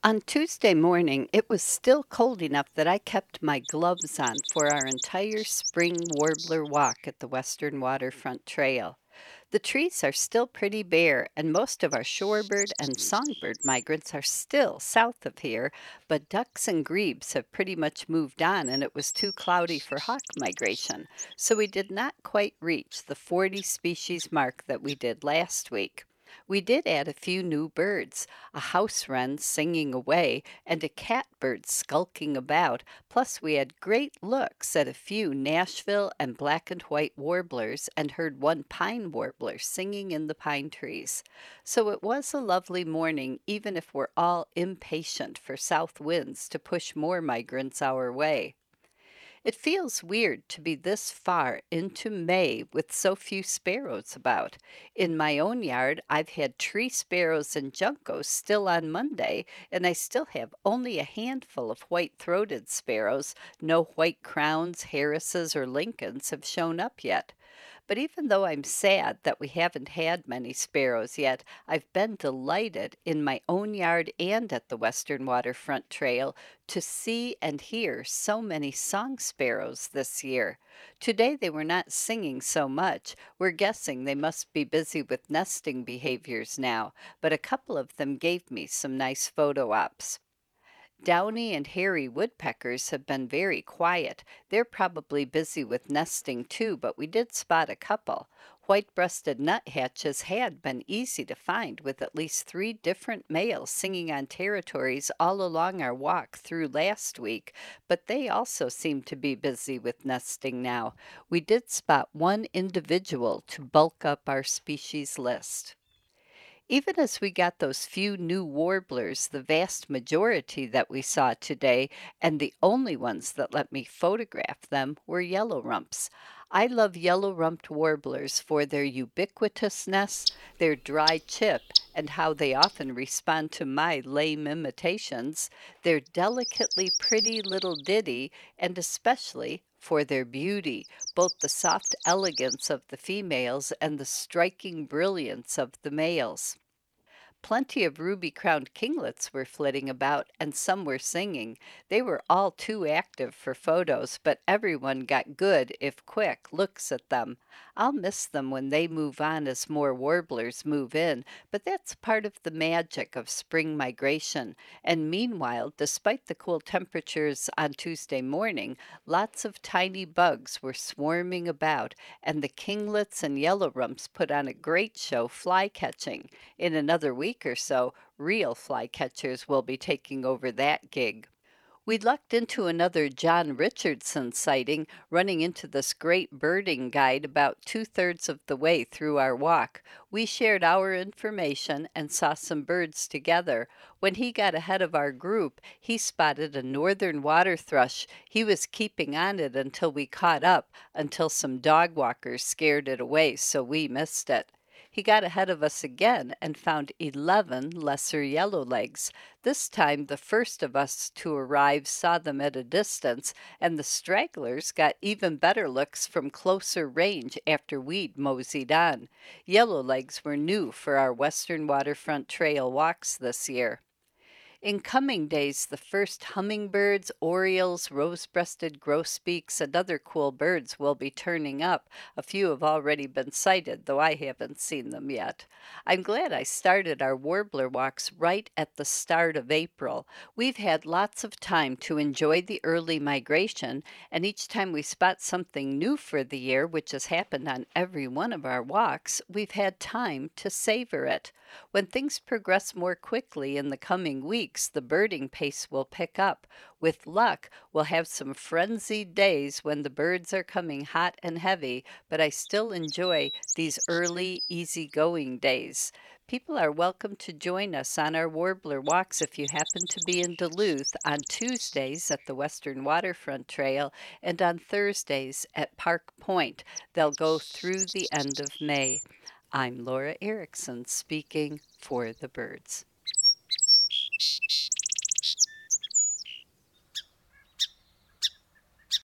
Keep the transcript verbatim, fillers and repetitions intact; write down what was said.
On Tuesday morning, it was still cold enough that I kept my gloves on for our entire spring warbler walk at the Western Waterfront Trail. The trees are still pretty bare, and most of our shorebird and songbird migrants are still south of here, but ducks and grebes have pretty much moved on, and it was too cloudy for hawk migration, so we did not quite reach the forty species mark that we did last week. We did add a few new birds, a house wren singing away, and a catbird skulking about. Plus, we had great looks at a few Nashville and black and white warblers and heard one pine warbler singing in the pine trees. So it was a lovely morning, even if we're all impatient for south winds to push more migrants our way. It feels weird to be this far into May with so few sparrows about. In my own yard, I've had tree sparrows and juncos still on Monday, and I still have only a handful of white-throated sparrows. No white crowns, Harrises, or Lincolns have shown up yet. But even though I'm sad that we haven't had many sparrows yet, I've been delighted in my own yard and at the Western Waterfront Trail to see and hear so many song sparrows this year. Today they were not singing so much. We're guessing they must be busy with nesting behaviors now, but a couple of them gave me some nice photo ops. Downy and hairy woodpeckers have been very quiet. They're probably busy with nesting too, but we did spot a couple. White-breasted nuthatches had been easy to find, with at least three different males singing on territories all along our walk through last week, but they also seem to be busy with nesting now. We did spot one individual to bulk up our species list. Even as we got those few new warblers, the vast majority that we saw today, and the only ones that let me photograph them, were yellow rumps. I love yellow-rumped warblers for their ubiquitousness, their dry chip, and how they often respond to my lame imitations, their delicately pretty little ditty, and especially for their beauty, both the soft elegance of the females and the striking brilliance of the males. Plenty of ruby-crowned kinglets were flitting about, and some were singing. They were all too active for photos, but everyone got good, if quick, looks at them. I'll miss them when they move on as more warblers move in, but that's part of the magic of spring migration. And meanwhile, despite the cool temperatures on Tuesday morning, lots of tiny bugs were swarming about, and the kinglets and yellow rumps put on a great show fly-catching. In another week or so, real flycatchers will be taking over that gig. We lucked into another John Richardson sighting, running into this great birding guide about two-thirds of the way through our walk. We shared our information and saw some birds together. When he got ahead of our group, he spotted a northern water thrush. He was keeping on it until we caught up, until some dog walkers scared it away, so we missed it. He got ahead of us again and found eleven lesser yellowlegs. This time the first of us to arrive saw them at a distance, and the stragglers got even better looks from closer range after we'd moseyed on. Yellowlegs were new for our Western Waterfront Trail walks this year. In coming days, the first hummingbirds, orioles, rose-breasted grosbeaks, and other cool birds will be turning up. A few have already been sighted, though I haven't seen them yet. I'm glad I started our warbler walks right at the start of April. We've had lots of time to enjoy the early migration, and each time we spot something new for the year, which has happened on every one of our walks, we've had time to savor it. When things progress more quickly in the coming weeks, the birding pace will pick up. With luck, we'll have some frenzied days when the birds are coming hot and heavy, but I still enjoy these early, easy-going days. People are welcome to join us on our warbler walks if you happen to be in Duluth on Tuesdays at the Western Waterfront Trail and on Thursdays at Park Point. They'll go through the end of May. I'm Laura Erickson speaking for the birds.